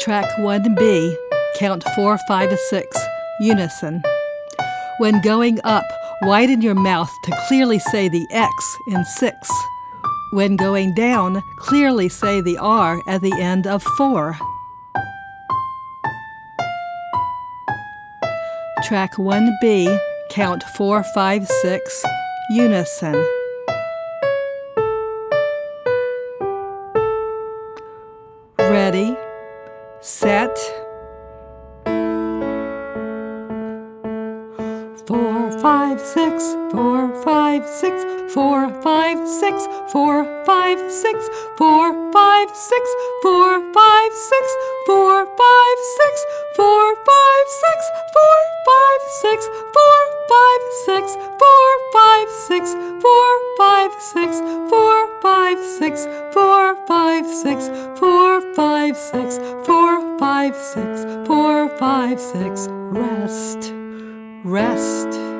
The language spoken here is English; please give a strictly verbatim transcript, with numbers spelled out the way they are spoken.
Track one B, count four, five, six, unison. When going up, widen your mouth to clearly say the X in six. When going down, clearly say the R at the end of four. Track one B, count four, five, six, unison. Ready, set. Four, five, six, four, five, six, four, five, six, four, five, six, four, five, six, four, five, six, four, five, six, four, five, six, four, five, six, four, five, six, four, five, six, four, five, six, four, five, six, four, five, six, four, five, six, four, five, six, four, five, six, rest. Rest.